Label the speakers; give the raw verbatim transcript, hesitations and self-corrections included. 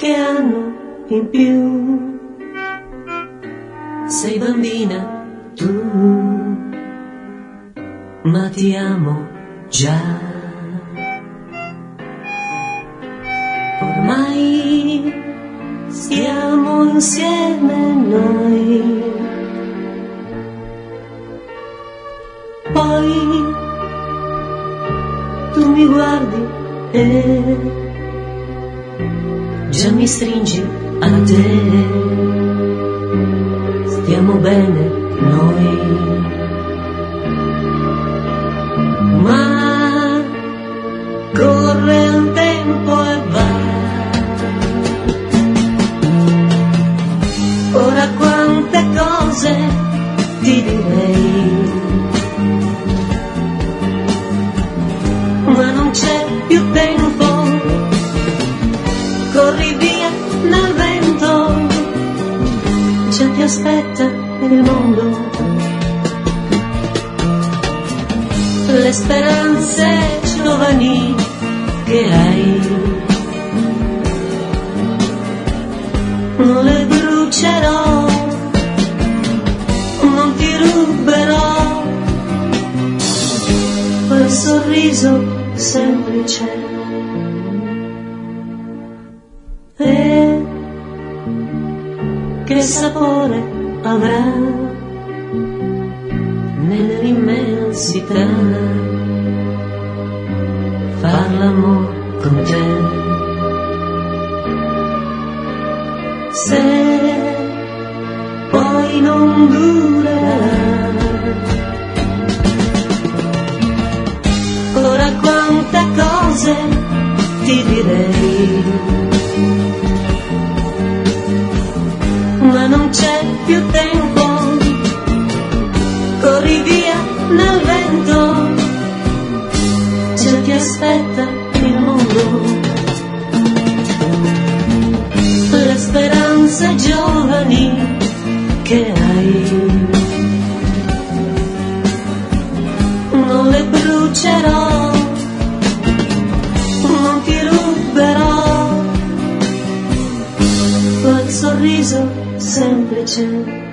Speaker 1: qualche anno in più. Sei bambina tu, ma ti amo già. Ormai stiamo insieme noi. Poi tu mi guardi e già mi stringi a te. Stiamo bene noi, ma corre il tempo e va. Ora quante cose ti direi, ma non c'è più tempo. Corri via nel vento, già ti aspetta il mondo. Le speranze giovani che hai non le brucerò, non ti ruberò quel sorriso semplice. E che sapore avrà nell'immensità far l'amore con te. Se poi non durerà, ora quante cose ti direi, ma non c'è più tempo. Corri via nel vento, già ti aspetta il mondo. Le speranze giovani che hai non le brucerò, non ti ruberò quel sorriso semplice.